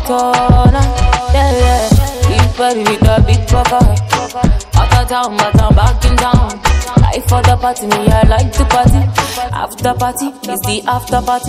corner. Yeah, yeah. Big body with a big pocket. Out of town, but I'm back in town. Life for the party, me I like to party. After party is the after party.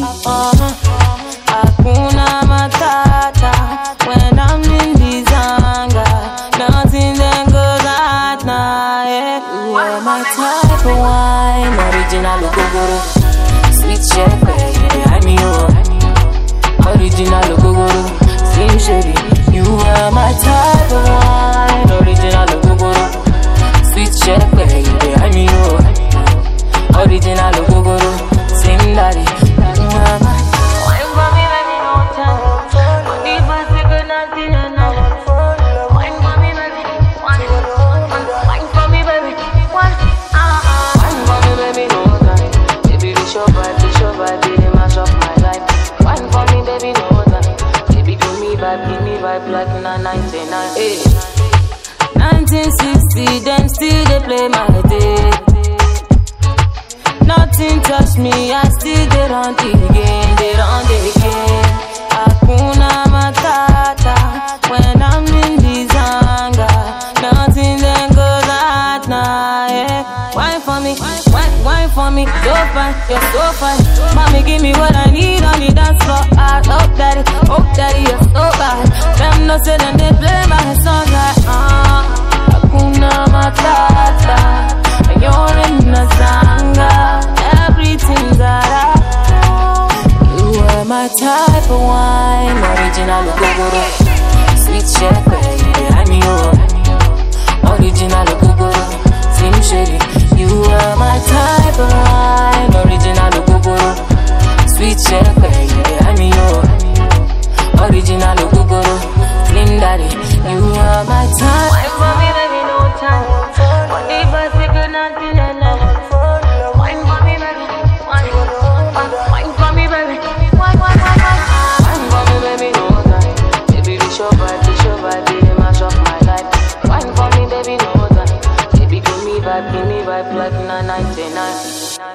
Hakuna Matata when I'm in the zanga. Nothing then goes at night. Yeah. You are my type of wine, original Gogoro. Sweet shepherd, you behind me, oh. Original Gogoro, slim shady. You are my type of wine, original Gogoro. Sweet shepherd, you behind me, oh. Original Gogoro, slim daddy. You are my wine for me, baby, no time. Deep as you could not deny. Wine for me, baby, wine for me, baby, wine for me, baby, no time. Baby, this your vibe, they mash up my life. Wine for me, baby, no time. Baby, give me vibe like na 99. Hey. 1960, then still they play my day. Nothing touch me, I still get on the game, Hakuna Matata when I'm in the zanga. Nothing then goes at night. Yeah. Wine for me, wine for me, so fine, you're so fine. Mommy, give me what I need on the dance floor. I hope daddy, you're so bad. Them no say them they play my songs like Hakuna Matata. You're in the zanga, everything's alright. You are my type of wine, original Gogoro. Sweet shepherd, you behind me, oh. Original Gogoro, slim shady. You are my type of wine, original Gogoro. Sweet shepherd, you behind me, oh. Original Gogoro, slim daddy. You are my type. Wine for me, baby, no time. If I say good night, wine for me, baby. Wine for me, baby. Wine for me, baby, no time. Baby, this your vibe, they mash up my life. Wine for me, baby, no time. Baby, give me vibe like na 99.